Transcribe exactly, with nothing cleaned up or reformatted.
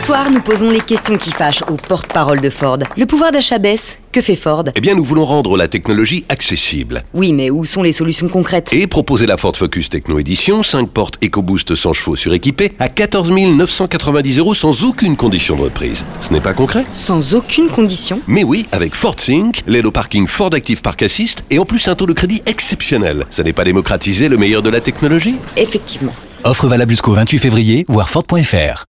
soir, nous posons les questions qui fâchent au porte-parole de Ford. Le pouvoir d'achat baisse, que fait Ford ? Eh bien, nous voulons rendre la technologie accessible. Oui, mais où sont les solutions concrètes ? Et proposer la Ford Focus Techno Edition, cinq portes EcoBoost cent chevaux suréquipées, à quatorze mille neuf cent quatre-vingt-dix euros sans aucune condition de reprise. Ce n'est pas concret ? Sans aucune condition ? Mais oui, avec Ford Sync, l'aide au parking Ford Active Park Assist et en plus un taux de crédit exceptionnel. Ça n'est pas démocratiser le meilleur de la technologie ? Effectivement. Offre valable jusqu'au vingt-huit février, voir Ford point F R.